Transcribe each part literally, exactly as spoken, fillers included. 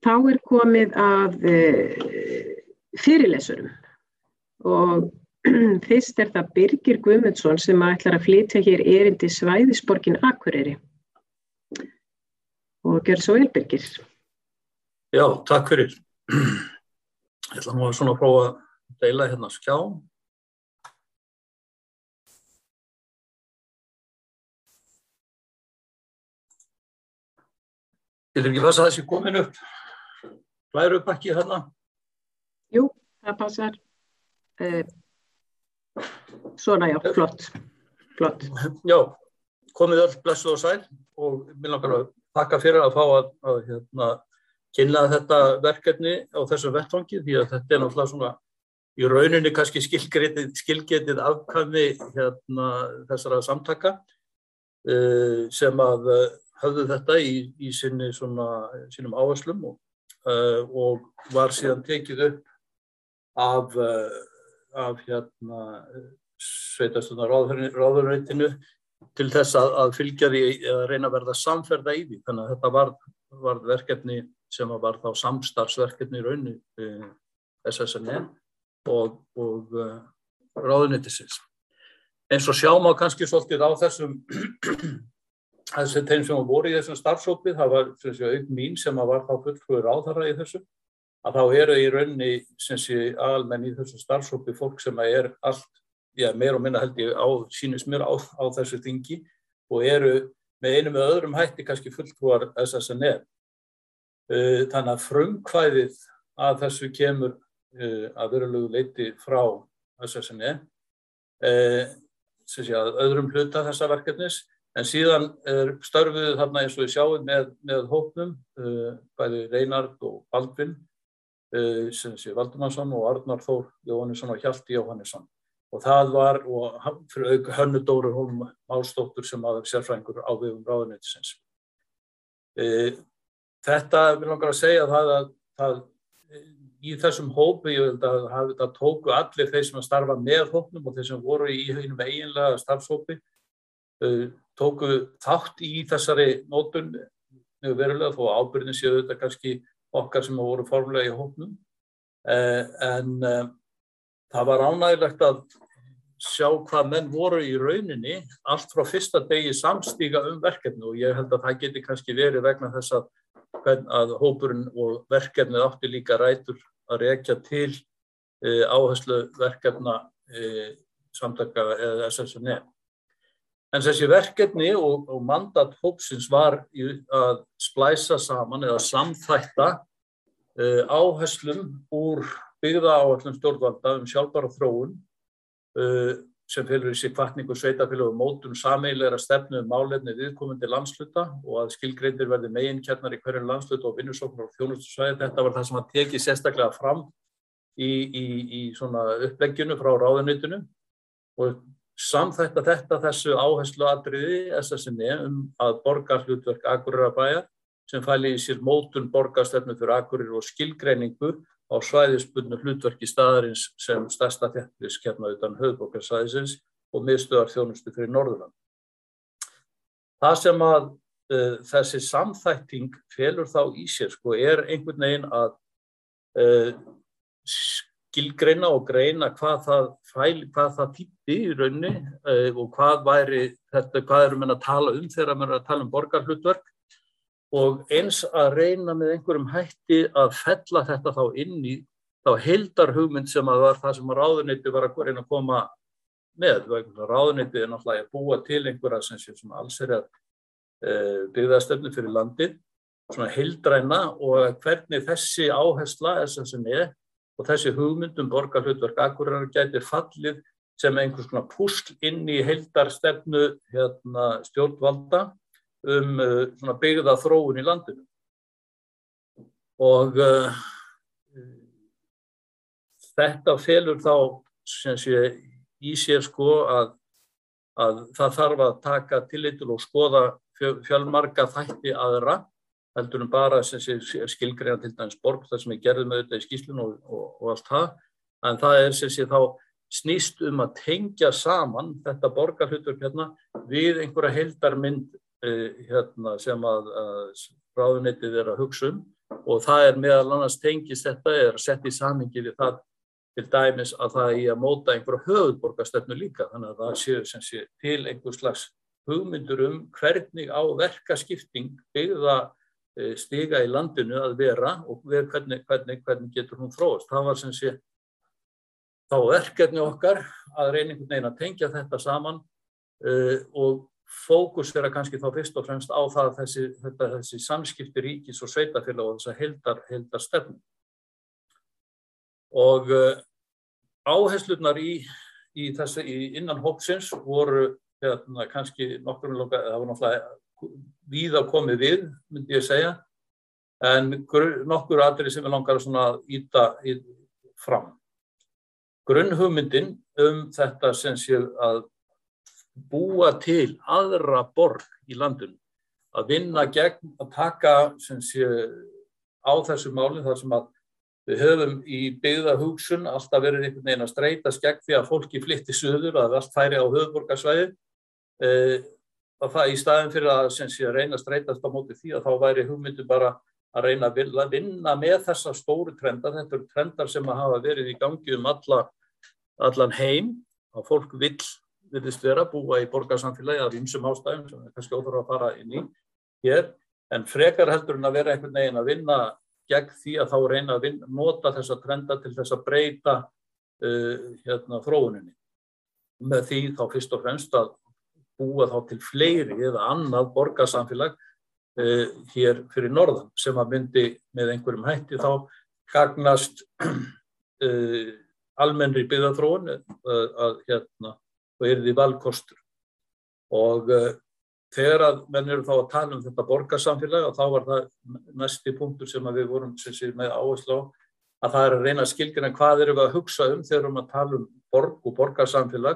þá er komið að fyrirlesurum og fyrst er það Birgir Guðmundsson sem ætlar að flytja hér erindi svæðisborgin Akureyri. Og gjör svo vel, Birgir. Já, takk fyrir. Ég ætla nú að svona prófa að deila hérna skjá. Getur ekki passa þessi komin upp? Glæru upp ekki hérna? Jú, það passar. Uh, svona, já, flott. Flott. Já, komið öll blessuð og sæl og mér langar að þakka fyrir að fá að, að hérna, kynna þetta verkefni á þessu vettvangi því að þetta er náttúrulega svona í rauninni kannski skilgetið, skilgetið afkvæmi hérna, þessara samtaka uh, sem að uh, höfðu þetta í, í sinni svona, sínum áherslum og, uh, og var síðan tekið upp af, uh, af hérna, sveitarstjórnar ráðuneytinu til þess að, að fylgja því að reyna að verða samferða í því. Þannig að þetta var, var verkefni sem var þá samstarfsverkefni í raunni uh, S S N E og, og uh, ráðuneytisins. Eins og sjá má kannski svolítið á þessum þessi þeim sem voru í þessum starfshópi, það var auk mín sem var þá fulltrúi ráðherra í þessu, að þá eru í rauninni sem sé almenn í þessu starfshópi fólk sem er allt, já, meir og minna held ég á, sýnist mér á, á þessu þingi og eru með einum eða öðrum hætti kannski fulltrúar S S N E. Þannig að frumkvæðið að þessu kemur að verulegu leyti frá S S N E, sem sé að öðrum hluta þessa verkefnis, en síðan er störfuð þarna eins og við sjáum með, með hópnum, bæði Reinhard og Baldvin, sem sé Valdimarsson og Arnar Þór Jóhannesson og Hjalti Jóhannesson. Og það var, og fyrir auk Hönnu Dóru Hólm Málsdóttur sem var sérfræðingur á vegum ráðuneytisins. Þetta vil langar að segja það að það, í þessum hópi, ég vil að hafa þetta tóku allir þeir sem að starfa með hópnum og þeir sem voru í hinum eiginlega starfshópi, tóku þátt í þessari nótun mjög verulega þó ábyrgðin séu þetta kannski okkar sem voru formulega í hópnum. En það var ánægilegt að sjá hvað menn voru í rauninni allt frá fyrsta degi samstíga um verkefni og ég held að það geti kannski verið vegna þess að, að hópurinn og verkefnið átti líka rætur að rekja til uh, áherslu verkefna uh, samtaka eða S S N E. En þessi verkefni og, og mandat hópsins var í, að splæsa saman eða samþætta uh, áherslum úr byggðaáætlun stjórnvalda um sjálfbæra þróun uh, sem felur í sig hvatningu sveitarfélaga um mótun sameiginlegra stefnu um málefni viðkomandi landshluta og að skilgreindir verði meginkjarnar í hverjum landshluta og vinnusóknar og þjónustusvæði. Þetta var það sem að tekið sérstaklega fram í, í, í svona uppleggjunu frá ráðuneytinu og samþætta þetta þessu áhersluatriði S S N E um að borgarhlutverk Akureyrarbæjar sem fæli í sér mótun borgarstefnu fyrir Akureyri og skilgreiningu á svæðisbundnu hlutverki staðarins sem stærsta þéttbýliskjarna utan höfuðborgarsvæðisins og miðstöðvar þjónustu fyrir Norðurland. Það sem að uh, þessi samþætting felur þá í sér sko, er einhvern veginn að uh, skilgreina og greina hvað það fæli, hvað það þýddi í rauninni uh, og hvað væri þetta, hvað erum við að tala um þegar við erum að tala um borgarhlutverk og eins að reyna með einhverjum hætti að fella þetta þá inn í þá heildarhugmynd sem að var það sem að ráðuneyti var að reyna að koma með. Ráðuneyti er náttúrulega að búa til einhverja sem sé svona allsherjar uh, byggðastefnu fyrir landið, svona heildræna og hvernig þessi áhersla S S N E og þessi hugmyndum borgarhlutverk Akureyrar gæti fallið sem einhvers konar púsl inn í heildarstefnu hérna, stjórnvalda um uh, svona byggða þróun í landinu. Og uh, þetta felur þá sem sé í sér sko að, að það þarf að taka tillit til og skoða fjölmarga þætti aðra heldur um bara sem sé skilgreina til dæmis borg, það sem er gerðið með þetta í skýrslunni og, og, og allt það. En það er sem sé þá snýst um að tengja saman þetta borgarhlutverk hérna við einhverja heildarmynd uh, hérna sem að, að ráðuneytið er að hugsa um og það er meðal annars tengist þetta er að setja í samhengi við það til dæmis að það í að móta einhverja höfuðborgarstefnu líka, þannig að það séu sem sé til einhver slags hugmyndur um hvernig á verkaskipting byggða stiga í landinu að vera og hvernig, hvernig, hvernig getur hún þróast. Það var sem sé þá verkefni okkar að reyna einhvern veginn að tengja þetta saman uh, og fókusera kannski þá fyrst og fremst á það þessi, þetta, þessi samskipti ríkis og sveitarfélaga og þessa heildar, heildar stefnu. Og uh, áherslurnar í, í þessi í innan hópsins voru hérna, kannski nokkur loka, það var náttúrulega víða komið við, myndi ég segja, en nokkur atriði sem við langar að íta fram. Grunnhugmyndin um þetta sem sé að búa til aðra borg í landinu, að vinna gegn, að taka sem sé á þessu máli þar sem að við höfum í byggðahugsun alltaf verið einhvern veginn að streitast gegn því að fólki flytti suður, að allt færi á höfuðborgarsvæðið, eh, að það í staðinn fyrir að, sem sé, að reyna að streitast á móti því að þá væri hugmyndu bara að reyna að vinna með þessa stóru trenda. Þetta eru trendar sem að hafa verið í gangi um alla, allan heim, að fólk vill virðist vera búa í borgarsamfélagi af ýmsum ástæðum sem er kannski óþarfa að fara inn í hér, en frekar heldur en að vera einhvern veginn að vinna gegn því að þá reyna að vinna, nota þessa trenda til þess að breyta uh, hérna, þróuninni. Með því þá fyrst og fremst að búa þá til fleiri eða annað borgarsamfélag uh, hér fyrir norðan sem að myndi með einhverjum hætti þá gagnast uh, almennri byggðaþróun uh, að hérna og yrði valkostur. Og uh, þegar að menn eru þá að tala um þetta borgarsamfélag og þá var það næsti punktur sem að við vorum sem sé, með áherslu á að það er að reyna að skilgreina hvað erum við að hugsa um þegar við erum að tala um borg og borgarsamfélag,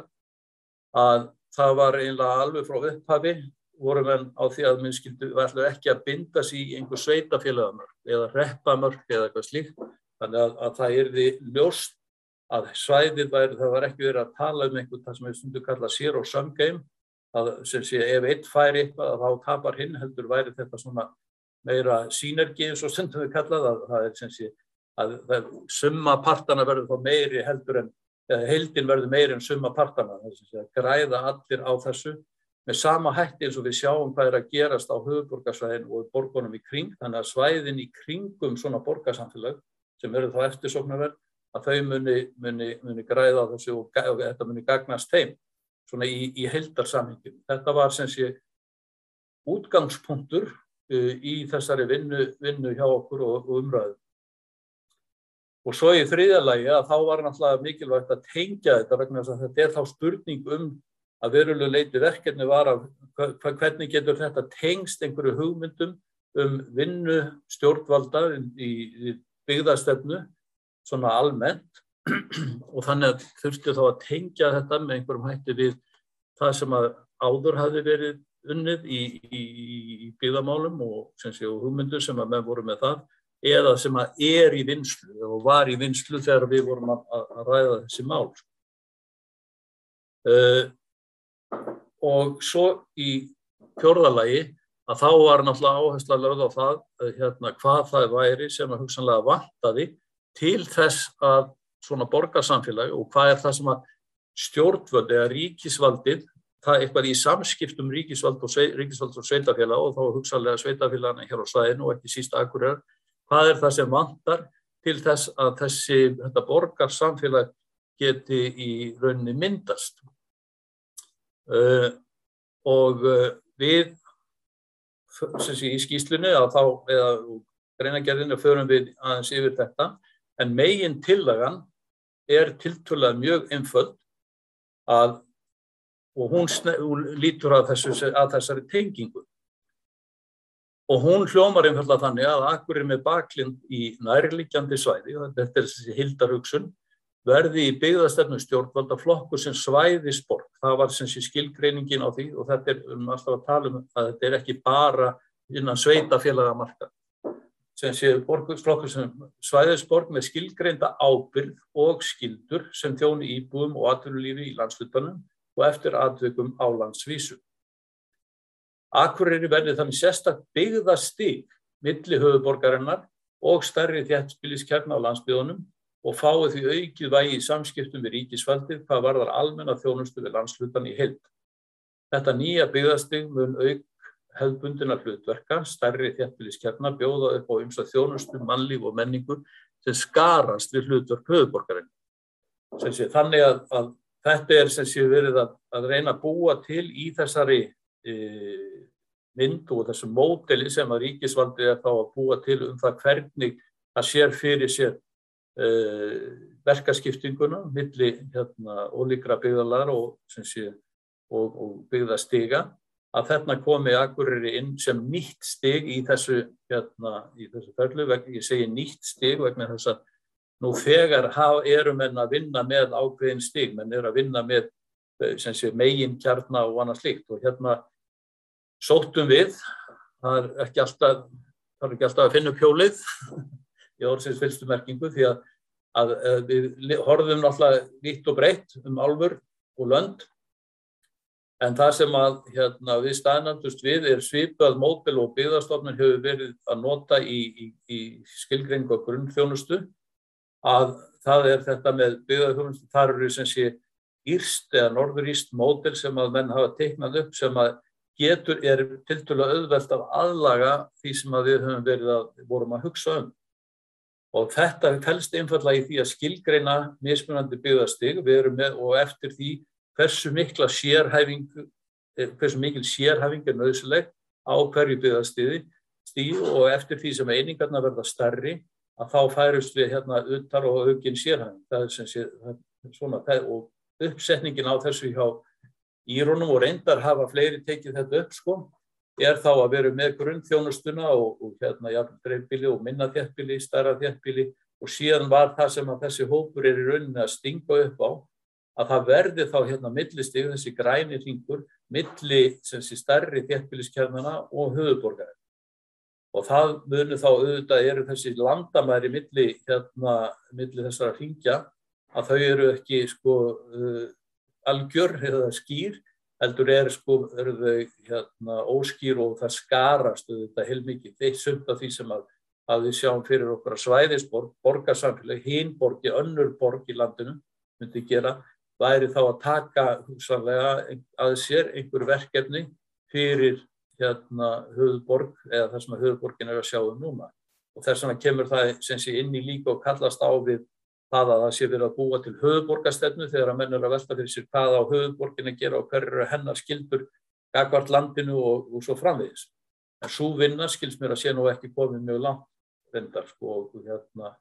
að það var eiginlega alveg frá upphafi vorum við á því að minn skildu við ætlum ekki að binda sig í einhver sveitafélagamörk eða hreppamörk eða eitthvað slíkt, þannig að, að það yrði ljóst að svæðið væri, það var ekki verið að tala um einhvern það sem við stundum kalla zero sum game, að sem sé ef einn færi eitthvað þá tapar hinn, heldur væri þetta svona meira synergi eins og stundum við kallað að það er sem sé að, að summa partana verður þá meiri heldur en eða heildin verður meiri en summa partana, þess að græða allir á þessu með sama hætti eins og við sjáum hvað er að gerast á höfuðborgarsvæðin og borgunum í kring, þannig að svæðin í kringum svona borgarsamfélag sem eru þá eftirsóknarverð að þau muni, muni, muni græða á þessu og, og þetta muni gagnast þeim svona í, í heildarsamhenginu. Þetta var sem sé útgangspunktur uh, í þessari vinnu, vinnu hjá okkur og, og umræðu. Og svo í þriðja lagi að þá var náttúrulega mikilvægt að tengja þetta vegna þess að þetta er þá spurning um að verulegu leyti verkefni var að hvernig getur þetta tengst einhverju hugmyndum um vinnu stjórnvalda í, í byggðastefnu svona almennt og þannig að þurfti þá að tengja þetta með einhverjum hætti við það sem að áður hafði verið unnið í, í, í byggðamálum og, sem sé, og hugmyndur sem að menn voru með það eða sem að er í vinnslu og var í vinnslu þegar við vorum að, að ræða þessi mál. Uh, og svo í fjórða lagi að þá var náttúrulega áhersla lögð á það hérna, hvað það væri sem að hugsanlega vantaði til þess að svona borgarsamfélag og hvað er það sem að stjórnvöld eða ríkisvaldið, það er eitthvað í samskiptum ríkisvald og, sveit, ríkisvald og sveitafélag og þá hugsanlega sveitafélagana hér á svæðinu og ekki síst Akureyrar, hvað er það sem vantar til þess að þessi, þetta borgarsamfélag geti í rauninni myndast. Uh, og uh, við sem sé í skýrslunni að þá, eða greinargerðinni förum við aðeins yfir þetta, en megin tillagan er tiltölulega mjög einföld að, og hún, hún lítur að, þessu, að þessari tengingu. Og hún hljómar einfaldlega þannig að Akureyri með baklind í nærliggjandi svæði, og þetta er þessi hildarhugsun, verði í byggðastefnu stjórnvalda flokkur sem svæðisborg. Það var sem sé skilgreiningin á því og þetta er um alltaf að tala um að þetta er ekki bara innan sveitafélagamarka. Sem sé flokkur sem svæðisborg með skilgreinda ábyrgð og skyldur sem þjóni íbúum og atvinnulífi í landshlutanum og eftir atvikum á landsvísu. Akureyri verði þannig sérstakt byggðastig milli höfuðborgarinnar og stærri þéttbýliskjarna á landsbyggðunum og fái því aukið vægi í samskiptum við ríkisvaldið hvað varðar almenna þjónustu við landshlutann í heild. Þetta nýja byggðastig mun auk hefðbundinna hlutverka, stærri þéttbýliskjarna bjóða upp á ýmsa þjónustu, mannlíf og menningu sem skarast við hlutverk höfuðborgarinnar. Sem sé, þannig að, að þetta er sem sé verið að, að reyna að búa til í þessari e, mynd og þessu módeli sem að ríkisvaldið er þá að búa til um það hvernig það sér fyrir sér e, verkaskiptinguna milli hérna, ólíkra byggðarlaga og, sem sé, og, og byggðastiga, að þarna komi Akureyri inn sem nýtt stig í þessu, hérna, í þessu ferli. Ég segi nýtt stig vegna þess að nú þegar eru menn að vinna með ákveðin stig, menn eru að vinna með sem sé, megin kjarna og annað slíkt. Og hérna sóttum við, það er ekki alltaf, það er ekki alltaf að finna upp hjólið í orðsins fyllstu merkingu, því að, að, að við horfum náttúrulega vítt og breitt um álfur og lönd. En það sem að, hérna, við staðnæmdust við er svipað módel og Byggðastofnun hefur verið að nota í, í, í skilgreiningu og grunnþjónustu, að það er þetta með byggðaþjónustu, þar eru sem sé írskt eða norðurírskt módel sem að menn hafa teiknað upp sem að getur er tiltölulega auðvelt að aðlaga því sem að við höfum verið að vorum að hugsa um. Og þetta felst einfaldlega í því að skilgreina mismunandi byggðastig, við erum með og eftir því hversu mikla sérhæfing, hversu mikil sérhæfing er nauðsynleg á hverju byggðastigi og eftir því sem einingarnar verða stærri, að þá færust við hérna utar og aukin sérhæfing. Það er sem sé, svona, og uppsetningin á þessu hjá Írunum og reyndar hafa fleiri tekið þetta upp, sko, er þá að vera með grunnþjónustuna og, og hérna jafnvel dreifbýli og minna þéttbýli, stærra þéttbýli og síðan var það sem að þessi hópur er í rauninni að stinga upp á, að það verði þá hérna millistig, þessi græni hringur, milli sem sé stærri þéttbýliskjarnanna og höfuðborgarinnar. Og það munu þá auðvitað eru þessi landamæri milli, hérna, milli þessara hringja, að þau eru ekki sko uh, algjör eða skýr, heldur er sko, eru þau hérna óskýr og það skarast auðvitað heilmikið. Eitt sumt af því sem að, að við sjáum fyrir okkur að svæðisborg, borgarsamfélag, hin borgi, önnur borg í landinu myndi gera, væri þá að taka hugsanlega að sér einhver verkefni fyrir hérna höfuðborg eða það sem að höfuðborgin er að sjá um núna. Og þess vegna kemur það sem sé inn í líka og kallast á við það að það sé verið að búa til höfuðborgarstefnu þegar að menn eru að velta fyrir sér hvað á höfuðborgin að gera og hver eru hennar skyldur gagnvart landinu og, og svo framvegis. En sú vinna skilst mér að sé nú ekki komið mjög langt reyndar, sko, og hérna.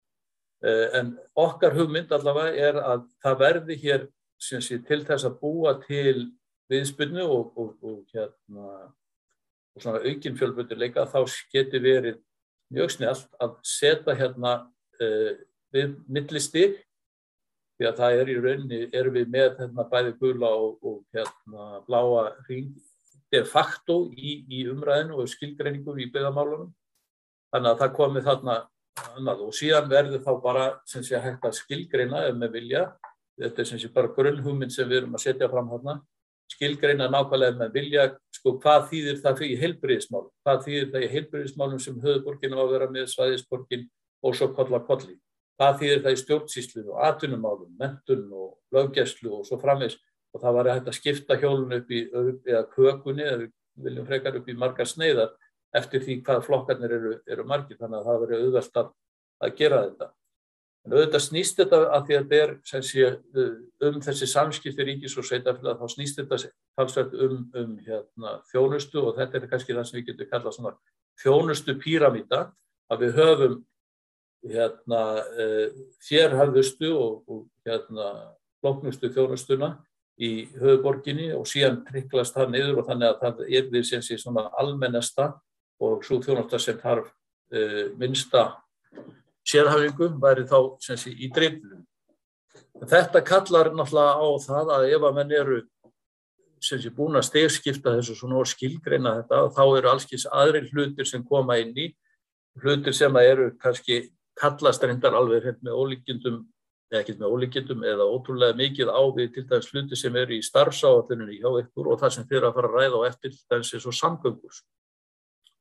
En okkar hugmynd allavega er að það verði hér sem sé, til þess að búa til viðspyrnu og, og, og, hérna, og svona aukin fjölbreytileika, þá geti verið mjög snjallt að setja hérna uh, við millistig, því að það er í rauninni, erum við með hérna, bæði gula og, og hérna, bláa hring de facto í, í umræðinu og skilgreiningum í byggðamálunum, þannig að það komi þarna annað. Og síðan verður þá bara sem sé hægt að skilgreina ef með vilja, þetta er sem sé bara grunnhugmynd sem við erum að setja fram þarna, skilgreina nákvæmlega ef með vilja, sko hvað þýðir það fyrir heilbrigðismálum, hvað þýðir það í heilbrigðismálum sem höfuðborgin á að vera með, svæðisborgin og svo koll að kolli, hvað þýðir það í stjórnsýslu og atvinnumálum, menntun og löggæslu og svo framvegis, og það var hægt að skipta hjólun upp í eða kökunni, eða við viljum frekar upp í margar sneiðar eftir því hvað flokkarnir eru, eru margir, þannig að það verður auðvelt að, að gera þetta. En auðvitað snýst þetta að því að þetta er sem sé, um þessi samskipti ríkis og sveitarfélaga, þá snýst þetta talsvert um, um hérna, þjónustu og þetta er kannski það sem við getum kallað svona þjónustu píramída, að við höfum hérna, sérhæfðustu og, og hérna, flóknustu þjónustuna í höfuðborginni og síðan triklast það niður og þannig að það er því sem sé svona almennasta og svo þjónusta sem þarf uh, minnsta sérhæfingu væri þá sem sé í dreifbýlinu. Þetta kallar náttúrulega á það að ef að menn eru sem sé búin að stigskipta þessu svona og skilgreina þetta, þá eru allskins aðrir hlutir sem koma inn í, hlutir sem eru kannski kallast reyndar alveg hérna með ólíkindum, eða ekkert með ólíkindum eða ótrúlega mikið á við til dæmis hluti sem eru í starfsáætluninni hjá ykkur og það sem þið eru að fara að ræða á eftir til dæmis eins og samgöngur.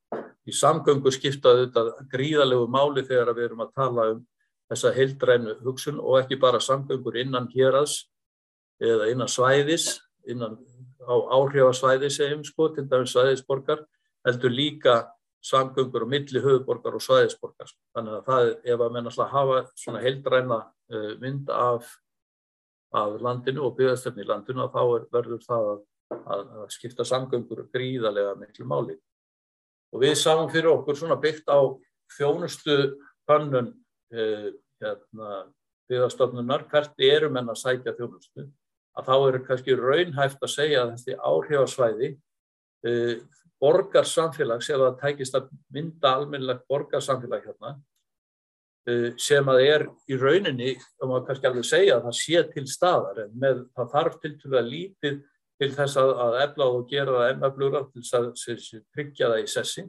í samgöngu skipta þetta gríðarlegu máli þegar við erum að tala um þessa heildrænu hugsun og ekki bara samgöngur innan héraðs eða innan svæðis, innan á áhrifasvæði segjum sko, til dæmis svæðisborgar, heldur líka samgöngur á milli höfuðborgar og svæðisborgar. Þannig að það, ef að menn ætla að hafa svona heildræna uh, mynd af, af landinu og byggðastefnu í landinu, þá er, verður það að, að, að skipta samgöngur gríðarlega miklu máli. Og við sáum fyrir okkur svona byggt á þjónustu könnun uh, hérna, byggðastofnunar, hvert eru menn að sækja þjónustu, að þá er kannski raunhæft að segja að þessi áhrifasvæði uh, borgarsamfélags, ef það tækist að mynda almennilegt borgarsamfélag hérna, sem að er í rauninni, og maður kannski alveg segja að það sé til staðar, en með, það þarf tiltölulega lítið til þess að, að efla og gera það enn öflugra til þess að, að tryggja það í sessi,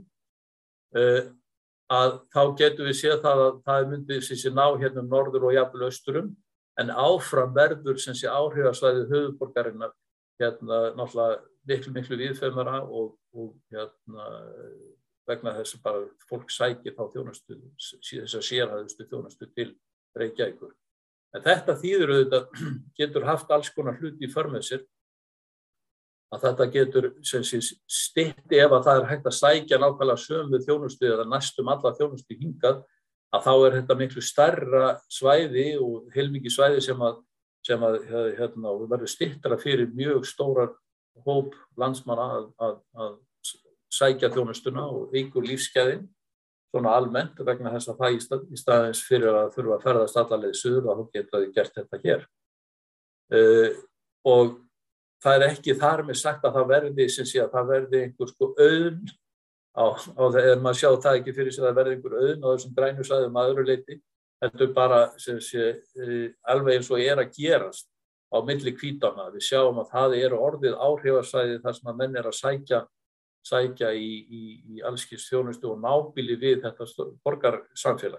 að þá getum við séð það að það myndi sem ná hérna um norður og jafnvel austurum, en áfram verður sem sé áhrifasvæði höfuðborgarinnar hérna náttúrulega miklu, miklu viðfeðmara og, og hérna, vegna þess að bara fólk sækir þá þjónustu, þess að sérhæðustu þjónustu til Reykjavíkur. En þetta þýðir auðvitað, getur haft alls konar hluti í för með sér, að þetta getur sem sé stytti ef að það er hægt að sækja nákvæmlega sömu þjónustu eða næstum alla þjónustu hingað, að þá er þetta miklu stærra svæði og heilmikið svæði sem að, sem að hérna, verður styttra fyrir mjög stórar hóp landsmanna að, að, að sækja þjónustuna og eykur lífsgæðin svona almennt vegna þess að það í, stað, í staðins fyrir að þurfa að ferðast alla leið suður að þá geta þau gert þetta hér. Uh, og það er ekki þar með sagt að það verði sem sé að það verði einhver sko auðn á, á þegar maður sjá það ekki fyrir sig að það verði einhver auðn á þessum grænu svæðum að öðru leyti, heldur bara sem sé uh, alveg eins og er að gerast á milli Hvítána. Við sjáum að það eru orðið áhrifasvæði þar sem að menn er að sækja, sækja í, í, í allskins þjónustu og nábýli við þetta borgarsamfélag.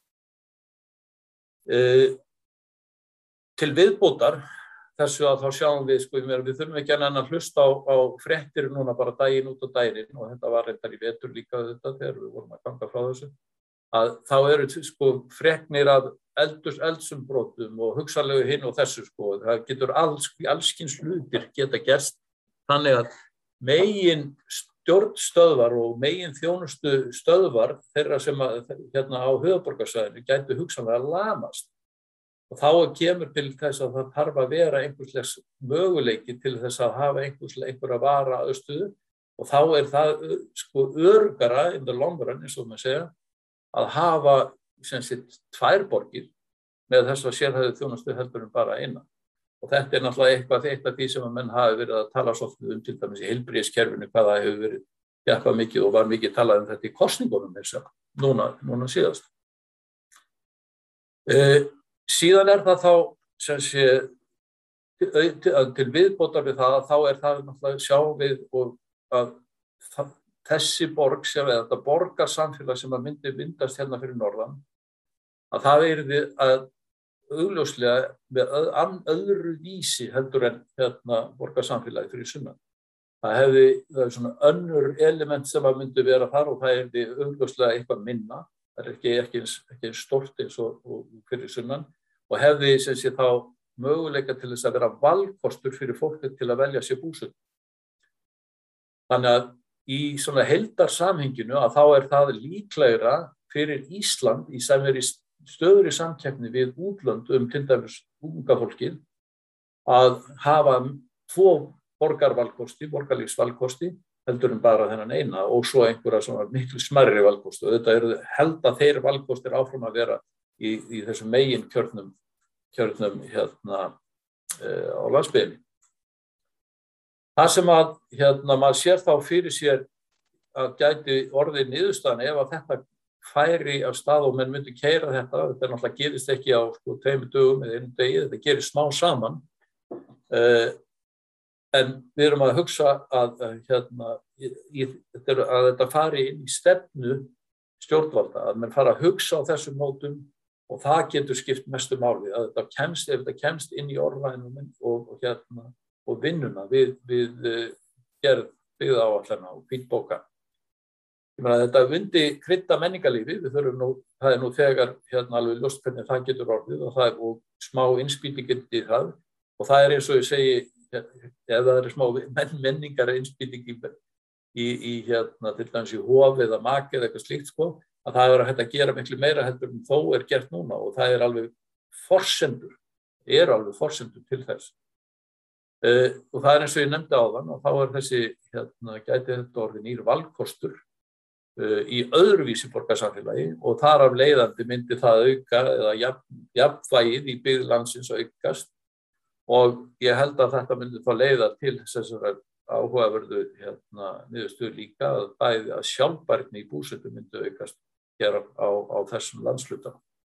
E, til viðbótar þessu að þá sjáum við, sko, við þurfum ekki að hlusta á, á fréttir núna bara daginn út og daginn, og þetta var reyndar í vetur líka þetta þegar við vorum að ganga frá þessu, að þá eru sko fregnir af eldus eldsumbrotum og hugsanlegu hinn og þessu sko, það getur alls, allskins hlutir geta gerst, þannig að megin stjórnstöðvar og megin þjónustu stöðvar þeirra sem að, hérna á höfuðborgarsvæðinu gætu hugsanlega lamast, og þá kemur til þess að það þarf að vera einhverslegs möguleiki til þess að hafa einhverslega einhverja vara aðstöðu, og þá er það sko öruggara in the long run, eins og maður segja, að hafa sem sitt tvær borgir með þess að sérhæðu þjónustu heldur en bara eina. Og þetta er náttúrulega eitthvað, eitt af því sem að menn hafi verið að tala svolítið um til dæmis í heilbrigðiskerfinu, hvað það hefur verið jafnvað mikið og var mikið talað um þetta í kosningunum eins og núna, núna síðast. E, síðan er það þá sem sé til, til viðbótar við það, þá er það náttúrulega sjá við og að það, þessi borg sem við, þetta borgarsamfélag sem að myndi myndast hérna fyrir norðan, að það yrði að augljóslega með öð, öðru vísi heldur en hérna borgarsamfélagi fyrir sunnan. Það hefði, það er svona önnur element sem að myndi vera þar og það yrði augljóslega eitthvað minna, það er ekki, ekki, ekki stórt eins og, og fyrir sunnan, og hefði sem sé þá möguleika til þess að vera valkostur fyrir fólkið til að velja sér búsetu. Þannig að í svona heildarsamhenginu að þá er það líklegra fyrir Ísland í sem er í stöðuri samkeppni við útlönd um til dæmis unga fólkið að hafa tvo borgarvalkosti, borgarlífsvalkosti heldur en bara þennan eina og svo einhverja svona miklu smærri valkosti, og þetta eru held að þeir valkostir áfram að vera í, í þessum megin kjörnum, kjörnum hérna e, á landsbyggðinni. Það sem að hérna, maður sér þá fyrir sér að gæti orðið niðurstaðan ef að þetta færi af stað og menn myndi keyra þetta, þetta er náttúrulega gerist ekki á sko, tveimur dögum eða einum degi, þetta gerist smá saman. Uh, en við erum að hugsa að, hérna, í, í, að þetta fari inn í stefnu stjórnvalda, að menn fara að hugsa á þessum mótum og það getur skipt mestu máli, að þetta kemst, ef þetta kemst inn í orðrænum og, og hérna og vinnuna við, við uh, gerð byggðaáætlana og hvítbóka. Ég meina þetta myndi krydda menningarlífi, við þurfum nú, það er nú þegar hérna alveg ljóst hvernig það getur orðið og það er og smá innspýting í það og það er eins og ég segi, ef það er smá menningar innspýting í, í, í hérna til dæmis í hof eða maki eða eitthvað slíkt sko, að það er að hægt að gera miklu meira heldur en þó er gert núna og það er alveg forsendur, eru alveg forsendur til þess. Uh, og það er eins og ég nefndi áðan og þá er þessi, hérna, gæti þetta orðið nýr valkostur í öðruvísi borgarsamfélagi og þar af leiðandi myndi það auka eða jafn, jafnvægið í byggð landsins aukast og ég held að þetta myndi þá leiða til þessar áhugaverðu hérna, niðurstöðu líka að bæði að sjálfbærni í búsetu myndi aukast hér á, á þessum landshluta.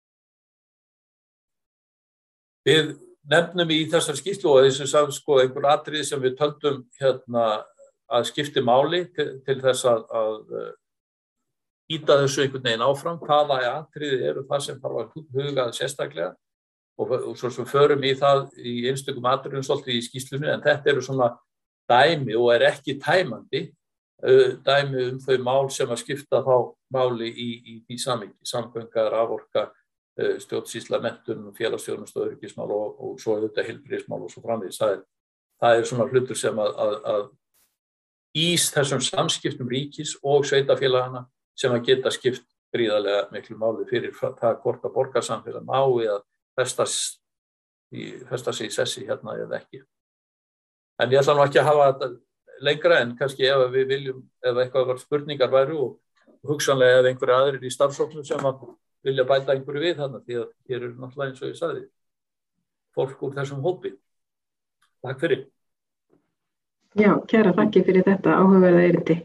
Við nefnum í þessar skýrslu og þessu sagði sko einhver atriði sem við töldum hérna, að skipti máli til, til þess að, að íta þessu einhvern veginn áfram, hvaða atriði eru það sem þarf að huga sérstaklega og, og svo sem förum í það í einstökum atriðum svolítið í skýrslunni en þetta eru svona dæmi og er ekki tæmandi uh, dæmi um þau mál sem að skipta þá máli í, í því samhengi, samgöngar, raforka, uh, stjórnsýsla, menntun, félagsþjónustu og öryggismál og, og svo auðvitað heilbrigðismál og svo framvegis. Það er, það er svona hlutur sem að, að, að ís þessum samskiptum ríkis og sveitarfélagana sem að geta skipt gríðarlega miklu máli fyrir það hvort að borgarsamfélag nái að festa sig í sessi hérna eða ekki. En ég ætla nú ekki að hafa þetta lengra en kannski ef við viljum, ef eitthvað var spurningar væru og hugsanlega ef einhverju aðrir í starfsfólknum sem að vilja bæta einhverju við þarna því að hér eru náttúrulega eins og ég sagði fólk úr þessum hópi. Takk fyrir. Já, kæra þakki fyrir þetta áhugaverða erindi.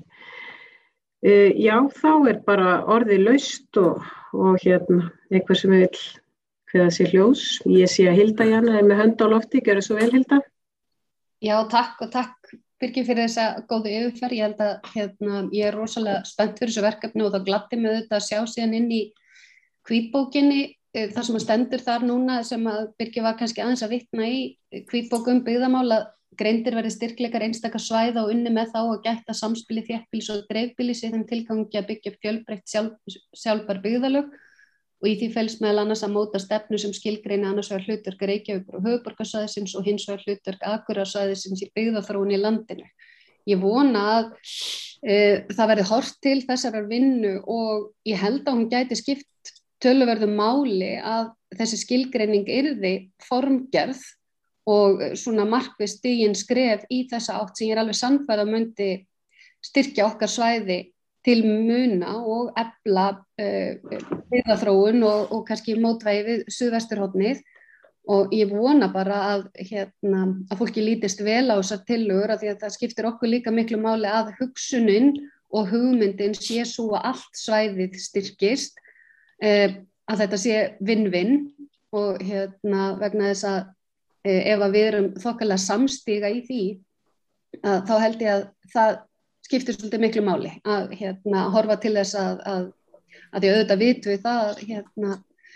Uh, já, þá er bara orðið laust og, og hérna, einhver sem vil kveða sér ljós. Ég sé að Hilda Jana er með hönd á lofti, gjörðu svo vel Hilda. Já, takk og takk Birgir fyrir þessa góðu yfirferð. Ég held að hérna, ég er rosalega spennt fyrir þessu verkefni og það gladdi mig auðvitað að sjá síðan inn í hvítbókinni það sem að stendur þar núna sem að Birgir var kannski aðeins að vitna í hvítbók um byggðamál að greindir verði styrkleikar einstaka svæða og unni með þá og gætta samspili þéttbýlis og dreifbýlis í þeim tilgangi að byggja upp fjölbreytt sjálf, sjálfbær byggðalög og í því felst meðal annars að móta stefnu sem skilgreini annars vegar hlutverk Reykjavíkur og höfuðborgarsvæðisins og hins vegar hlutverk Akureyrarbæjar í byggðaþróun í landinu. Ég vona að e, það verði horft til þessarar vinnu og ég held að hún gæti skipt töluverðu máli að þessi skilgreining yrði formgerð og svona markviss stigin skref í þessa átt sem ég er alveg sannfærð að myndi styrkja okkar svæði til muna og efla uh, byggðaþróun og, og kannski mótvægi við suðvesturhornið og ég vona bara að, hérna, að fólki lítist vel á þessar tillögur af því að það skiptir okkur líka miklu máli að hugsunin og hugmyndin sé svo að allt svæðið styrkist, uh, að þetta sé vinn-vinn og hérna, vegna þess að ef að við erum þokkalega samstíga í því að þá held ég að það skiptir svolítið miklu máli að hérna, horfa til þess að, að, að ég auðvitað vitum við það að, hérna,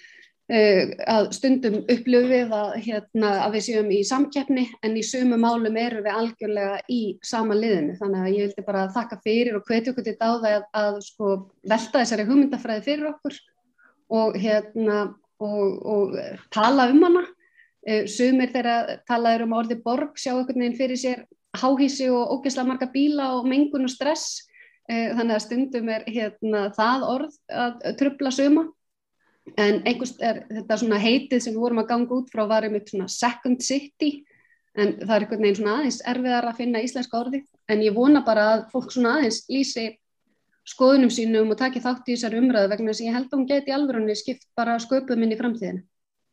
að stundum upplifum við að, hérna, að við séum í samkeppni en í sumu málum erum við algjörlega í sama liðinu þannig að ég vildi bara þakka fyrir og hvetja okkur til dáða að, að sko, velta þessari hugmyndafræði fyrir okkur og, hérna, og, og tala um hana. Sumir þeirra talaður um orði borg sjá einhvern veginn fyrir sér háhýsi og ógeðslega marga bíla og mengun og stress þannig að stundum er hérna, það orð að trufla suma en einhvers er þetta svona heitið sem við vorum að ganga út frá var einmitt svona second city en það er einhvern veginn svona aðeins erfiðar að finna íslenska orði en ég vona bara að fólk svona aðeins lýsi skoðunum sínum og taki þátt í þessari umræðu vegna þess að ég held að hún geti í alvörunni skipt bara sköpum inn í framtíðinu.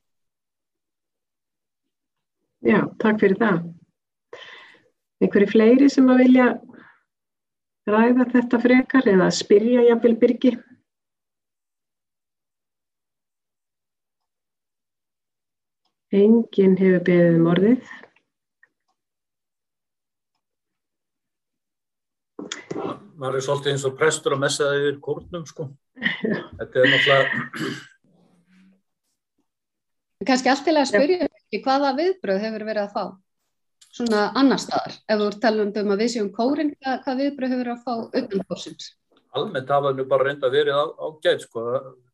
Já, takk fyrir það. Einhverju fleiri sem að vilja ræða þetta frekar eða spyrja jafnvel Birgi? Enginn hefur beðið um orðið. Maður er svolítið eins og prestur að messa það yfir kórnum, sko. Þetta er náttúrulega... Kannski allt til að spyrja ekki hvaða viðbrögð hefur verið að fá svona annar staðar ef þú ert talandi um að við séum kórinn hvað, hvað viðbrögð hefur verið að fá utan kórsins almennt hafa nú bara reynda verið á, ágætt, sko,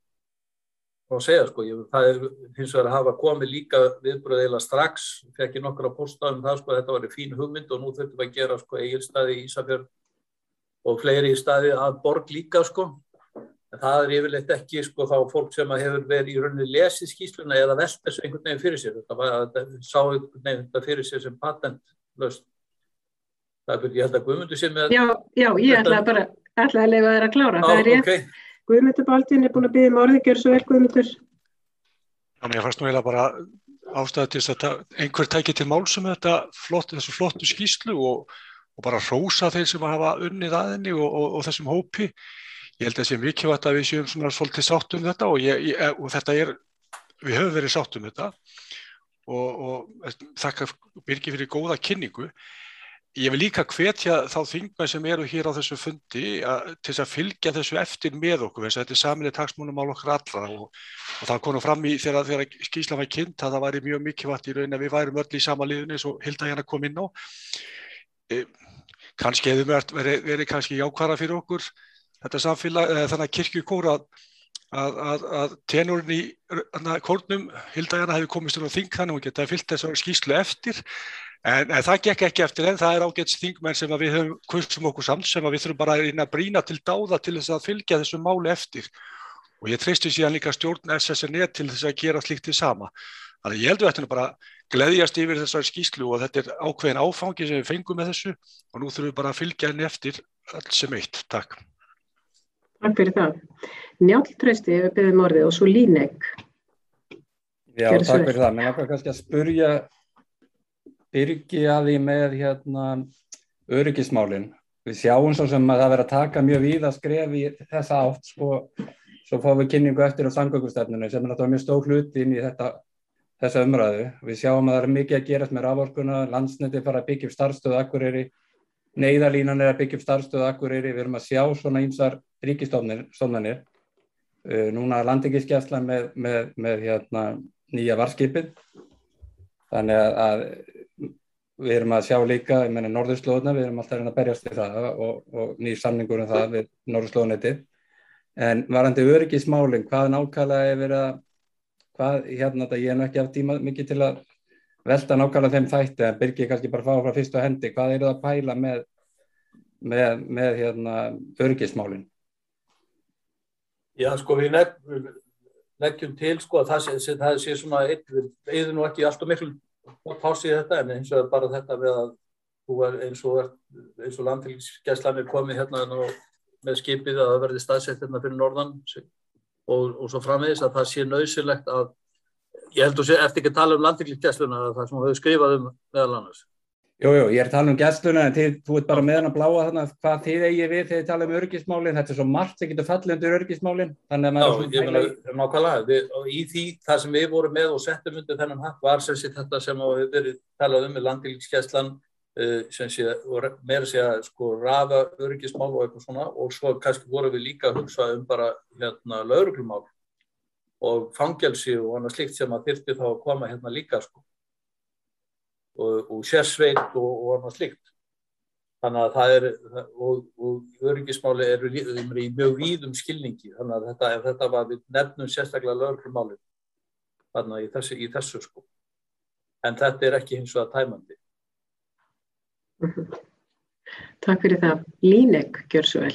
að segja, sko, ég, það er hins vegar að hafa komið líka viðbröð eiginlega strax, fekk ég nokkra pósta um það, sko, þetta var fín hugmynd og nú þurftum við að gera, sko, Egilsstaði, Ísafjörð og fleiri staði að borg líka, sko, en það er yfirleitt ekki, sko, þá fólk sem hefur verið í rauninni lesið skýrsluna eða velt þessu einhvern veginn fyrir sér, þetta var að sá einhvern veginn þetta fyrir sér sem patentlaust. Það er, ég held að Guðmundur sé með... Já, já, ég ætlaði bara, ætlaði að leyfa þér að klára, það er rétt. Okay. Guðmundur Baldvin er búin að biðja um orðið, gjörðu svo vel, Guðmundur. Já, mér fannst nú eiginlega bara ástæða til þess að einhver tæki til máls um þetta flott, þessu flottu skýrslu og, og bara hrósa þeir sem hafa unnið að henni og, og, og þessum hópi. Ég held að það sé mikilvægt að við séum svona svolítið sátt um þetta og, ég, ég, og þetta er, við höfum verið sátt um þetta og, og þakka Birgi fyrir góða kynningu. Ég vil líka hvetja þá þingmenn sem eru hér á þessu fundi að, til þess að fylgja þessu eftir með okkur, þess að þetta er sameiginlegt hagsmunamál okkar allra og, og það kom nú fram í þegar, þegar skýrslan var kynnt að það væri mjög mikilvægt í raun að við værum öll í sama liðinu eins og Hilda hérna kom inn á. E, kannski hefur verið, verið kannski jákvæðara fyrir okkur þetta samfélag, þannig að kirkjukór að, að, að, að tenurinn í kórnum, Hilda hérna hefði komist inn á þing þannig að hún getaði fylgt þessari skýrslu eftir. En, en það gekk ekki eftir en það er ágætis þingmenn sem að við höfum kursum okkur samt sem að við þurfum bara að reyna að brýna til dáða til þess að fylgja þessu máli eftir og ég treysti síðan líka stjórn S S N E til þess að gera slíkt til sama. Þannig að ég held við ættum bara gleðjast yfir þessari skýrslu og þetta er ákveðin áfangi sem við fengum með þessu og nú þurfum við bara að fylgja henni eftir allt sem eitt. Takk. Takk fyrir það. Njáll Trausti hefur beðið um orðið og svo Líneik. Já, takk fyrir það. Mér langar kannski að spurja Birgi að því með hérna öryggismálin. Við sjáum svo sem að það verður að taka mjög víða skref í þessa átt, sko, svo fáum við kynningu eftir á samgöngustefnunni sem er náttúrulega mjög stór hluti inn í þetta, þessa umræðu. Við sjáum að það er mikið að gerast með raforkuna, Landsneti fara að byggja upp starfsstöð Akureyri, Neyðarlínan er að byggja upp starfsstöð Akureyri, við erum að sjá svona ýmsar ríkisstofnanir. Uh, núna Landhelgisgæslan með, með, með hérna, nýja varskipið. Þannig að, að við erum að sjá líka, ég meina norðurslóðuna, við erum alltaf að reyna að berjast við það og, og nýr samningur um það við norðurslóðnetið. En varandi öryggismálin, hvað nákvæmlega er verið að, hvað, hérna þetta, ég er nú ekki af tíma mikið til að velta nákvæmlega þeim þætti, en Birgi kannski bara fá frá fyrstu hendi, hvað eru það að pæla með, með, með hérna, öryggismálin? Já, sko, við legg, leggjum til, sko, að það sé, það sé svona eitt, við eigðum nú ekki allt og miklu pási í þetta, en eins og bara þetta með að þú er eins og, eins og Landhelgisgæslan er komið hérna með skipið að það verði staðsett hérna fyrir norðan og, og svo framvegis að það sé nauðsynlegt að, ég held að sé eftir ekki að tala um Landhelgisgæsluna að það sem þú hefur skrifað um meðal annars. Jú, jú, ég er að tala um gæsluna en þið, þú ert bara með hann að bláa þarna hvað þið eigið við þegar þið tala um öryggismálin, þetta er svo margt sem getur fallið undir öryggismálin, þannig að maður... Já, ég meina, nákvæmlega, við, og í því, það sem við vorum með og settum undir þennan hatt var sem sé þetta sem hefur verið talað um með Landhelgisgæslan, uh, sem sé, og meira sé að sko raða öryggismál og eitthvað svona, og svo kannski vorum við líka að hugsa um bara, hérna, lögreglumál og fangelsi og annað slíkt sem að þyrfti þá að koma hérna líka, sko. og, og sérsveit og, og annað slíkt. Þannig að það er, og, og öryggismáli eru í mjög víðum skilningi, þannig að þetta, ef þetta var við nefnum sérstaklega lögreglumáli, þannig að í þessu, í þessu sko. En þetta er ekki hins vegar tæmandi. Mm-hmm. Takk fyrir það. Líneik, gjör svo vel.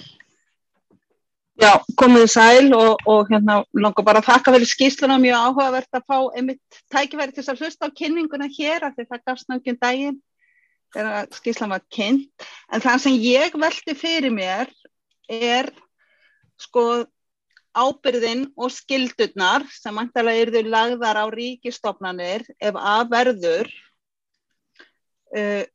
Já, komið sæl og, og hérna langar bara að þakka fyrir skýrsluna, mjög áhugavert að fá einmitt tækifæri til að hlusta á kynninguna hér af því það gafst náttúrulega um daginn þegar skýrslan var kynnt. En það sem ég velti fyrir mér er sko ábyrgðin og skyldurnar sem væntanlega yrðu lagðar á ríkisstofnanir ef að verður. Uh,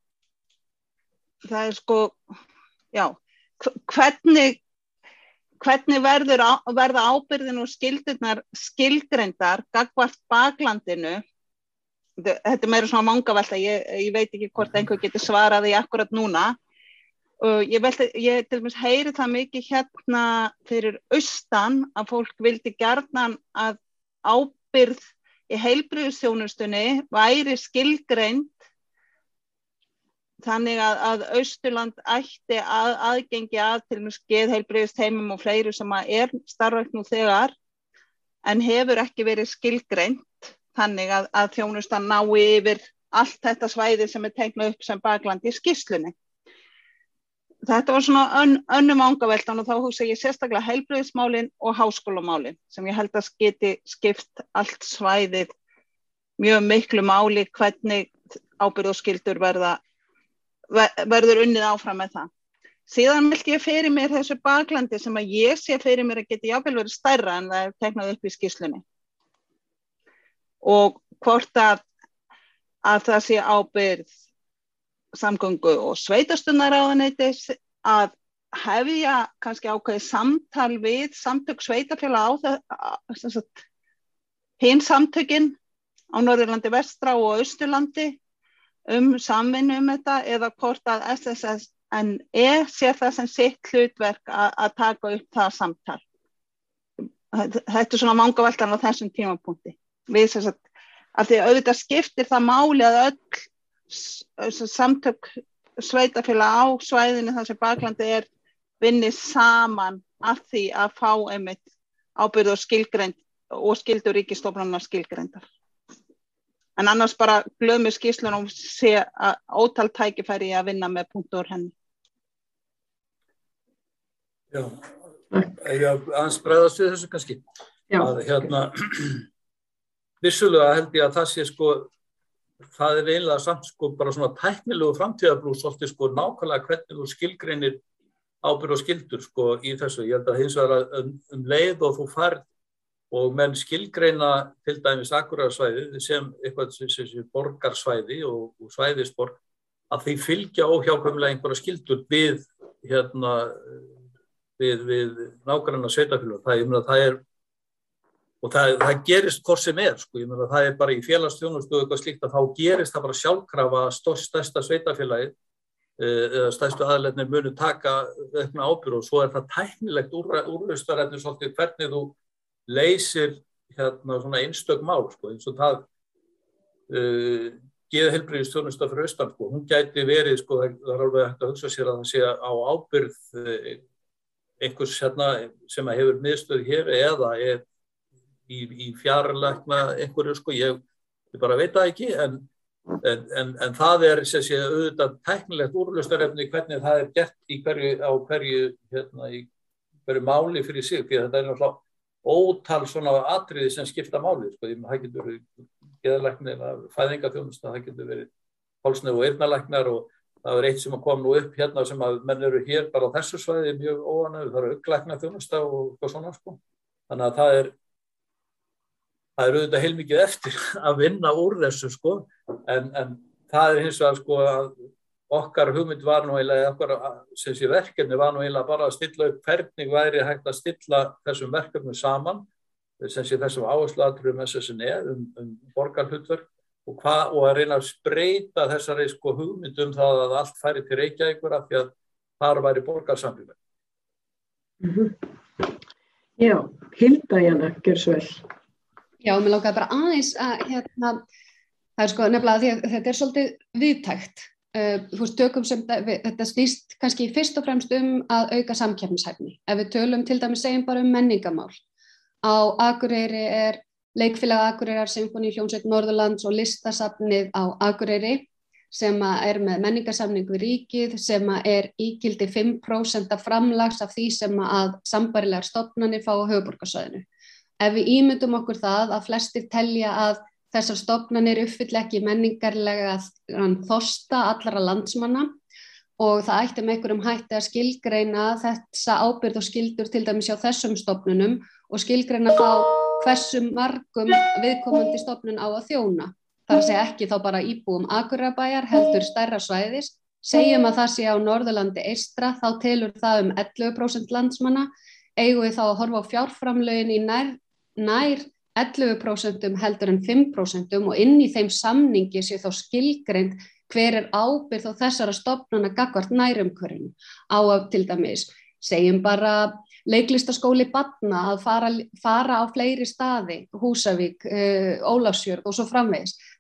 það er sko, já, hvernig Hvernig verður á, verða ábyrgðin og skildurnar skilgreindar gagnvart baklandinu? Þetta er meira svona mangavelta, ég, ég veit ekki hvort einhver getur svarað því akkurat núna. Og ég, velti, ég til dæmis heyri það mikið hérna fyrir austan að fólk vildi gjarnan að ábyrgð í heilbrigðisþjónustunni væri skilgreind þannig að, að Austurland ætti að, aðgengi að til geðheilbrigðisteymum og fleiru sem að er starfrækt nú þegar en hefur ekki verið skilgreint þannig að, að þjónustan nái yfir allt þetta svæði sem er teiknað upp sem bakland í skýrslunni. Þetta var svona ön, önnum angaveltan og þá hugsa ég sérstaklega heilbrigðismálin og háskólamálin sem ég held að geti skipt allt svæðið mjög miklu máli hvernig ábyrgð og skyldur verða, verður unnið áfram með það. Síðan vildi ég fyrir mér þessu baklandi sem að ég sé fyrir mér að geti jafnvel verið stærra en það er teiknað upp í skýrslunni. Og hvort að, að það sé ábyrgð samgöngu og sveitarstjórnarráðuneytis að hefja kannski ákveðið samtal við samtök sveitarfélaga á það, hinn samtökin á Norðurlandi vestra og Austurlandi um samvinnu um þetta eða hvort að S S S N E sér það sem sitt hlutverk að, að taka upp það samtal. Þetta er svona vangaveltan á þessum tímapunkti. Við þess að, að því auðvitað skiptir það máli að öll samtök sveitarfélaga á svæðinu þar sem baklandi er vinni saman að því að fá einmitt ábyrgð og skilgreind og skyldur ríkisstofnanna skilgreindar. En annars bara glöðum við skýrsluna og sé að ótal tækifæri að vinna með punktur úr henni. Já, ég aðeins bregðast við þessu kannski. Já. Að hérna, vissulega held ég að það sé sko, það er eiginlega samt sko bara svona tæknilegu framtíðarbrú svolítið sko nákvæmlega hvernig þú skilgreinir ábyrgð og skyldur sko í þessu. Ég held að hins vegar að um, um leið og þú færð og menn skilgreina til dæmis Akureyrasvæðið sem eitthvað sem, sem borgarsvæði og, og svæðisborg að því fylgja óhjákvæmilega einhverja skyldur við hérna við, við nágranna sveitarfélög. Það, ég meina, það er og það, það gerist hvort sem er sko. Ég meina, það er bara í félagsþjónustu og eitthvað slíkt að þá gerist það bara sjálfkrafa að stærsta sveitarfélagið eða stærstu aðilarnir munu taka aukna ábyrgð og svo er það tæknilegt úrlausnarefni svolítið hvernig þú leysir hérna svona einstök mál sko, eins og það uh, geðheilbrigðisþjónusta fyrir austan sko, hún gæti verið sko, það er alveg hægt að hugsa sér að það sé á ábyrgð uh, einhvers hérna sem að hefur miðstöð hér eða er í, í fjarlækna einhverju sko, ég, ég bara veit það ekki en, en, en, en það er sem sé auðvitað tæknilegt úrlausnarefni hvernig það er gert í hverju, á hverju hérna í hverju máli fyrir sig, því að þetta er náttúrulega ótal svona atriði sem skipta máli sko, það getur verið geðlæknir, fæðingaþjónusta, það getur verið hálsnef og eyrnalæknar og það er eitt sem að koma nú upp hérna sem að menn eru hér bara á þessu svæði mjög óanægður, það eru augnlæknaþjónusta og eitthvað svona sko, þannig að það er það er auðvitað heilmikið eftir að vinna úr þessu sko, en, en það er hins vegar sko að okkar hugmynd var nú eiginlega, okkar sem sé verkefni var nú eiginlega bara að stilla upp hvernig væri hægt að stilla þessum verkefnum saman, sem sé þessum áhersluatriðum S S N E um, um borgarhlutverk og, hva, og að reyna að spreyta þessari sko hugmynd um það að allt færi til Reykjavíkur af því að þar væri borgarsamfélag. Mm-hmm. Já, Hilda Jana, gjör svo vel. Já, mér langaði bara aðeins að hérna, það er sko nefnilega því að þetta er svolítið viðtækt. Uh, þú veist, tökum sem þetta snýst kannski fyrst og fremst um að auka samkeppnishæfni. Ef við tölum til dæmis segjum bara um menningamál. Á Akureyri er Leikfélag Akureyrar, Sinfóníuhljómsveit Norðurlands og Listasafnið á Akureyri sem er með menningarsamning við ríkið sem er ígildi fimm prósent af framlags af því sem að sambærilegar stofnanir fá á höfuðborgarsvæðinu. Ef við ímyndum okkur það að flestir telja að þessar stofnanir uppfylla ekki menningarlega þorsta allra landsmanna og það ætti með einhverjum hætti að skilgreina þessa ábyrgð og skyldur til dæmis hjá þessum stofnunum og skilgreina þá hversu margum viðkomandi stofnun á að þjóna. Það er að segja ekki þá bara íbúum Akureyrarbæjar heldur stærra svæðis. Segjum að það sé á Norðurlandi eystra, þá telur það um ellefu prósent landsmanna. Eigum við þá að horfa á fjárframlögin í nær, nær ellefu prósent heldur en fimm prósent og inn í þeim samningi sé þá skilgreind hver er ábyrgð á þessara stofnana gagnvart nærumhverfinu. Á að til dæmis, segjum bara leiklistaskóli barna að fara, fara á fleiri staði, Húsavík, uh, Ólafsfjörð og svo framvegis.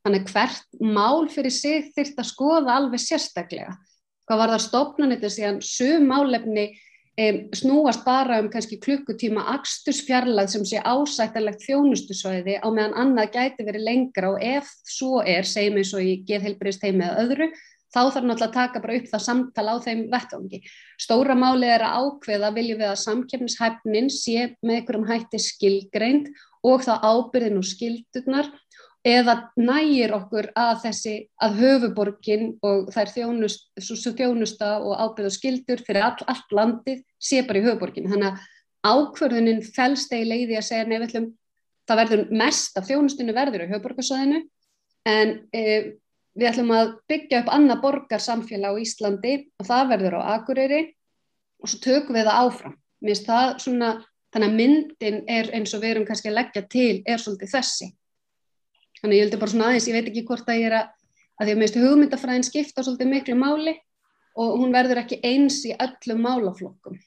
Þannig hvert mál fyrir sig þyrfti að skoða alveg sérstaklega. Hvað var það stofnanir síðan sum málefni um, snúast bara um kannski klukkutíma akstursfjarlægð sem sé ásættanlegt þjónustusvæði á meðan annað gæti verið lengra og ef svo er, segjum eins og í geðheilbrigðisteymi eða öðru, þá þarf náttúrulega að taka bara upp það samtal á þeim vettvangi. Stóra málið er að ákveða viljum við að samkeppnishæfnin sé með einhverjum hætti skilgreind og þá ábyrðin og skildurnar eða nægir okkur að þessi að höfuborgin og þær þjónust, svo þjónusta og ábyrð og skildur fyrir all, allt landið sé bara í höfuborgin. Þannig að ákvörðunin felst eiginlega í því að segja nei, við ætlum, það verður mest af þjónustunni verður á höfuborgarsvæðinu en e, við ætlum að byggja upp annað borgarsamfélag á Íslandi og það verður á Akureyri og svo tökum við það áfram. Mér finnst það svona, þannig að myndin er eins og við erum kannski að leggja til er svolítið þessi. Þannig ég heldur bara svona aðeins, ég veit ekki hvort að ég er að, að því að mér finnst hugmyndafræðin skipta svolítið miklu máli og hún verður ekki eins í öllum málaflokkum.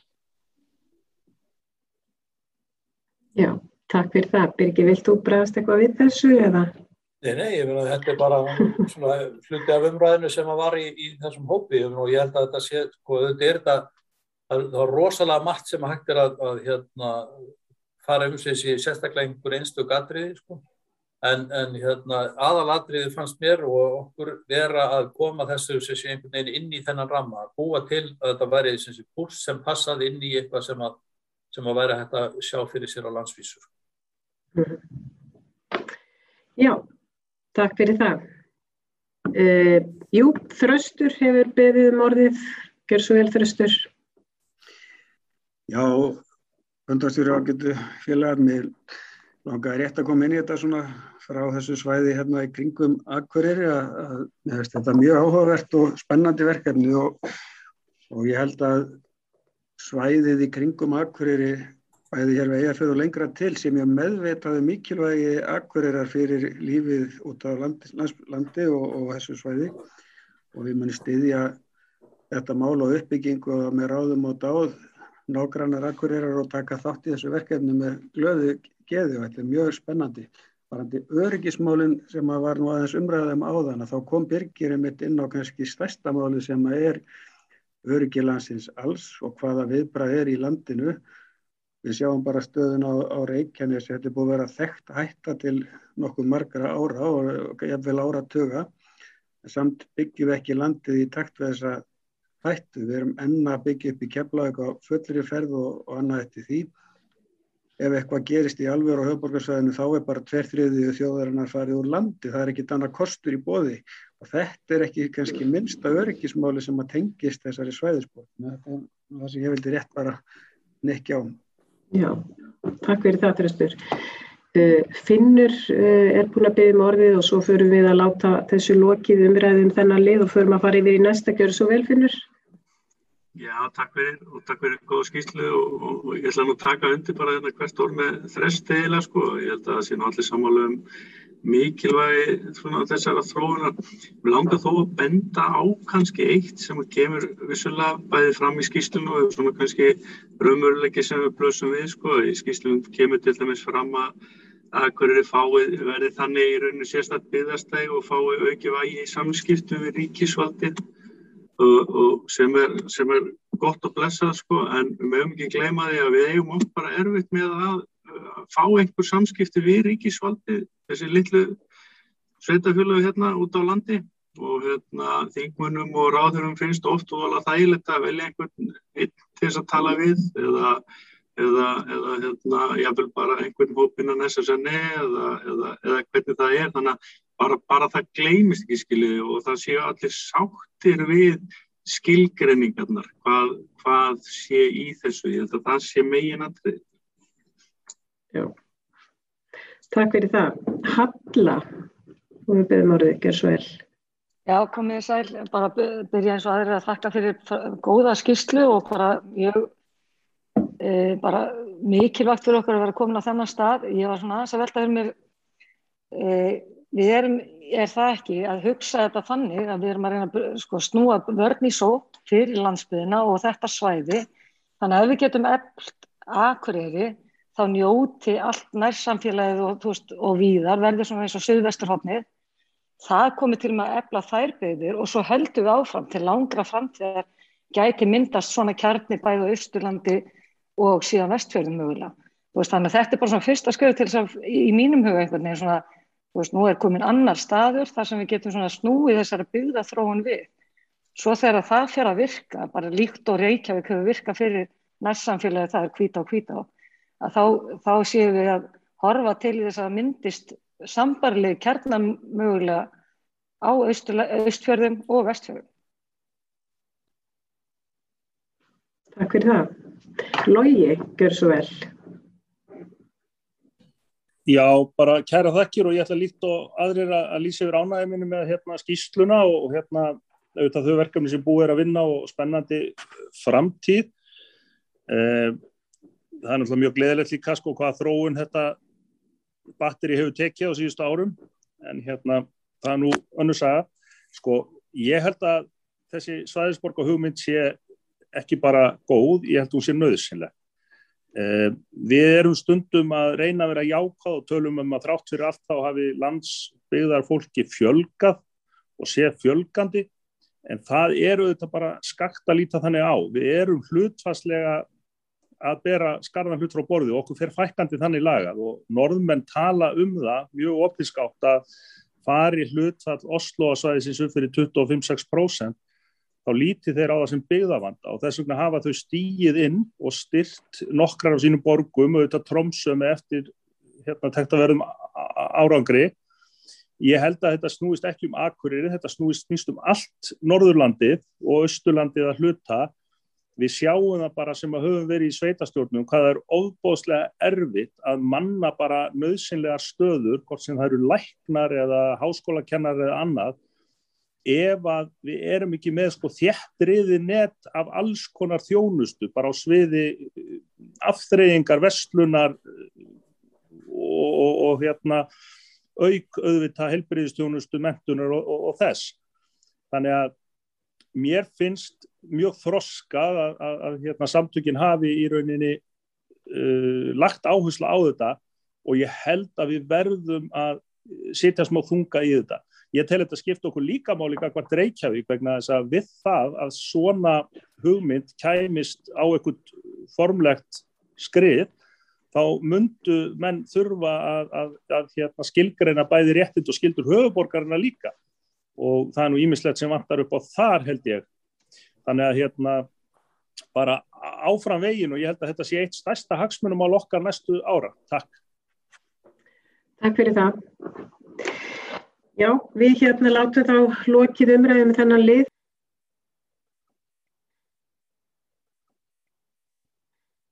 Já, takk fyrir það. Birgir, vilt þú bregðast eitthvað við þessu eða? Nei, nei, ég meina þetta er bara svona hluti af umræðinu sem að var í, í þessum hópi og ég held að þetta sé, sko, þetta er þetta, það er rosalega margt sem að hægt er að, að hérna, fara um sig í sérstaklega einhver einstök atriði, sko, en, en hérna, aðalatriði fannst mér og okkur vera að koma þessu sem sé einhvern veginn inn í þennan ramma, að búa til að þetta væri sem sé kúrs sem passaði inn í eitthvað sem að, sem að væri hægt að sjá fyrir sér á landsvísu. Mm. Já. Takk fyrir það. Uh, jú, Þröstur hefur beðið um orðið. Gjör svo vel, Þröstur. Já, fundarstjóri ágætu félagar, mér langaði rétt að koma inn í þetta svona frá þessu svæði hérna í kringum Akureyri að, að mér finnst þetta mjög áhugavert og spennandi verkefni og, og ég held að svæðið í kringum Akureyri bæði hér við Eyjafjörð og lengra til sem ég meðvitaði mikilvægi Akureyrar fyrir lífið út á landi, landi og, og þessu svæði og við munum styðja þetta mál og uppbyggingu og með ráðum og dáð nágrannar Akureyrar og taka þátt í þessu verkefni með glöðu geði og þetta er mjög spennandi. Varandi öryggismálin sem að var nú aðeins umræðum áðan að þá kom Birgir einmitt inn á kannski stærsta máli sem að er öryggi landsins alls og hvaða viðbragð er í landinu. Við sjáum bara stöðun á, á Reykjanesi, þetta er búið að vera þekkt hætta til nokkuð margra ára og jafnvel áratuga. Samt byggjum við ekki landið í takt við þessa hættu. Við erum enn að byggja upp í Keflavík á fullri ferð og, og annað eftir því. Ef eitthvað gerist í alvöru á höfuðborgarsvæðinu þá er bara tveir þriðju þjóðarinnar farið úr landi. Það er ekkert annað kostur í boði. Og þetta er ekki kannski minnsta öryggismáli sem að tengist þessari svæðisbót. Þetta er það sem ég vildi rétt bara hnykkja á. Já, takk fyrir það, Þröstur. Uh, Finnur uh, er búin að biðja um orðið og svo förum við að láta þessu lokið umræðum þennan lið og förum að fara yfir í næsta. Gjörðu svo vel, Finnur. Já, takk fyrir og takk fyrir góða skýrslu og, og, og ég ætla nú að taka undir bara þetta hvert orð með Þresti eiginlega, sko. Ég held að það sé nú allir sammála um mikilvægi svona þessara þróunar. Mér langar þó að benda á kannski eitt sem kemur vissulega bæði fram í skýrslunum og svona kannski raunveruleiki sem við blösum við, sko. Í skýrslunum kemur til dæmis fram að Akureyri fái verði þannig í rauninu sérstakt byggðarstæði og fái aukið vægi í samskiptum við ríkisvaldið og, og sem er, sem er gott og blessað, sko, en við mögum ekki gleyma því að við eigum oft bara erfitt með að fá einhver samskipti við ríkisvaldið, þessi litlu sveitarfélög hérna út á landi og hérna þingmönnum og ráðherrum finnst oft voðalega þægilegt að velja einhvern einn til þess að tala við eða, eða, eða hérna, jafnvel bara einhvern hópinn að S S N eða, eða, eða hvernig það er, þannig að bara, bara það gleymist ekki skilið og það séu allir sáttir við skilgreiningarnar, hvað, hvað sé í þessu, ég held að það sé meginatriði. Já, takk fyrir það. Halla, og við beðum orðið, gjör svo vel. Já, komið þið sæl, bara byrja eins og aðrir að þakka fyrir góða skýrslu og bara mjög e, bara mikilvægt fyrir okkur að vera komin á þennan stað. Ég var svona aðeins að velta fyrir mér, e, við erum, er það ekki að hugsa þetta þannig að við erum að reyna að sko, snúa vörn í sókn fyrir landsbyggðina og þetta svæði, þannig að ef við getum eflt Akureyri þá njóti allt nærsamfélagið og, veist, og víðar verður svona eins og suðvesturhornið það komi til með að efla þær byggðir og svo höldum við áfram til langra framtíðar gæti myndast svona kjarni bæði á Austurlandi og síðan Vestfjörðum mögulega. Þú veist, þannig að þetta er bara svona fyrsta skref til þess að í mínum huga einhvern veginn svona, þú veist, nú er komin annar staður þar sem við getum svona snúið þessari byggðaþróun við. Svo þegar það fer að virka, bara líkt og Reykjavík hefur virkað fyrir nærsamfélagið, það er Hvítá og Hvítá, að þá, þá séum við að horfa til þess að myndist sambarleg kjarnan mögulega á Austfjörðum og Vestfjörðum. Takk fyrir það. Logi, gjör svo vel. Já, bara kæra þakkir og ég ætla líkt og aðrir að lýsa yfir ánægju minni með hérna skýrsluna og hérna auðvitað þau verkefni sem búið er að vinna og spennandi framtíð. Eh, það er náttúrulega mjög gleðilegt líka sko hvað þróun þetta batteri hefur tekið á síðustu árum, en hérna það er nú önnur saga. Sko, ég held að þessi svæðisborga hugmynd sé ekki bara góð, ég held að hún sé nauðsynleg. Eh, við erum stundum að reyna að vera jákvæð og tölum um að þrátt fyrir allt þá hafi landsbyggðar fólki fjölgað og sé fjölgandi, en það eru þetta bara skakt að líta þannig á. Við erum hlutfallslega að bera skarðan hlut frá borði og okkur fer fækkandi þannig lagað og norðmenn tala um það mjög opinskátt að fari hlutfall Oslo-svæðisins upp fyrir tuttugu og fimm til sex prósent, þá líti þeir á það sem byggðavanda og þess vegna hafa þau stíið inn og styrt nokkrar af sínum borgum og þetta Tromsö með eftir hérna tektaverðum árangri. Ég held að þetta snúist ekki um Akureyri, þetta snúist snýst um allt Norðurlandið og Austurlandið að hluta. Við sjáum það bara sem að höfum verið í sveitastjórnum hvað það er ofboðslega erfitt að manna bara nauðsynlegar stöður, hvort sem það eru læknar eða háskólakennar eða annað, ef að við erum ekki með sko þéttriði net af alls konar þjónustu, bara á sviði afþreyingar, verslunar og, og, og hérna auk auðvitað heilbrigðisþjónustu, menntunar og, og, og þess. Þannig að mér finnst mjög þroskað að, að, að hérna, samtökin hafi í rauninni uh, lagt áherslu á þetta og ég held að við verðum að setja smá þunga í þetta. Ég tel þetta skipta okkur líka máli gagnvart Reykjavík vegna þess að við það að svona hugmynd kæmist á eitthvað formlegt skrið, þá myndu menn þurfa að, að, að hérna, skilgreina bæði réttind og skyldur höfuðborgarinnar líka. Og það er nú ýmislegt sem vantar upp á þar held ég. Þannig að hérna bara áfram veginn og ég held að þetta sé eitt stærsta hagsmunum á okkar næstu ára. Takk. Takk fyrir það. Já, við hérna látum þá lokið umræðum með þennan lið.